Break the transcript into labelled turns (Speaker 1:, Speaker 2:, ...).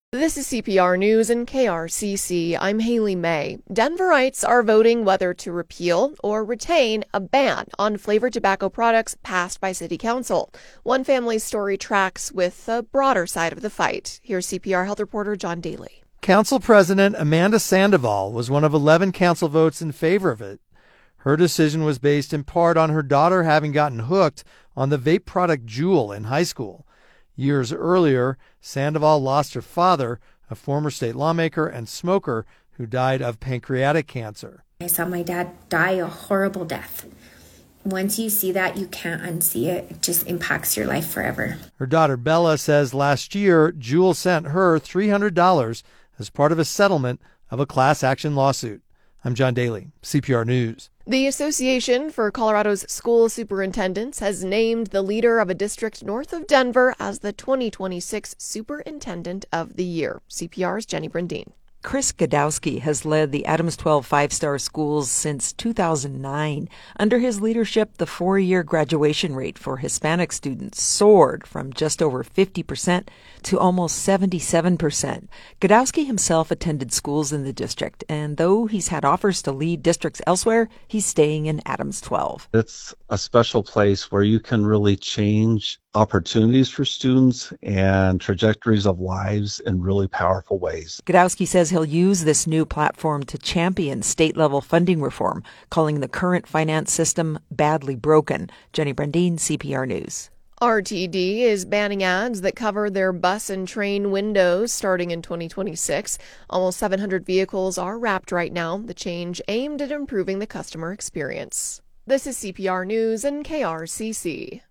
Speaker 1: This is CPR News and KRCC. I'm Haley May. Denverites are voting whether to repeal or retain a ban on flavored tobacco products passed by City Council. One family's story tracks with the broader side of the fight. Here's CPR health reporter John Daly.
Speaker 2: Council President Amanda Sandoval was one of 11 council votes in favor of it. Her decision was based in part on her daughter having gotten hooked on the vape product Juul in high school. Years earlier, Sandoval lost her father, a former state lawmaker and smoker who died of pancreatic cancer.
Speaker 3: I saw my dad die a horrible death. Once you see that, you can't unsee it. It just impacts your life forever.
Speaker 2: Her daughter Bella says last year, Juul sent her $300 as part of a settlement of a class action lawsuit. I'm John Daly, CPR News.
Speaker 1: The Association for Colorado's School Superintendents has named the leader of a district north of Denver as the 2026 Superintendent of the Year. CPR's Jenny Brandine.
Speaker 4: Chris Gadowski has led the Adams 12 five-star schools since 2009. Under his leadership, the four-year graduation rate for Hispanic students soared from just over 50% to almost 77%. Gadowski himself attended schools in the district, and though he's had offers to lead districts elsewhere, he's staying in Adams 12.
Speaker 5: It's a special place where you can really change opportunities for students and trajectories of lives in really powerful ways.
Speaker 4: Gadowski says he'll use this new platform to champion state-level funding reform, calling the current finance system badly broken. Jenny Brandine, CPR News.
Speaker 1: RTD is banning ads that cover their bus and train windows starting in 2026. Almost 700 vehicles are wrapped right now, the change aimed at improving the customer experience. This is CPR News and KRCC.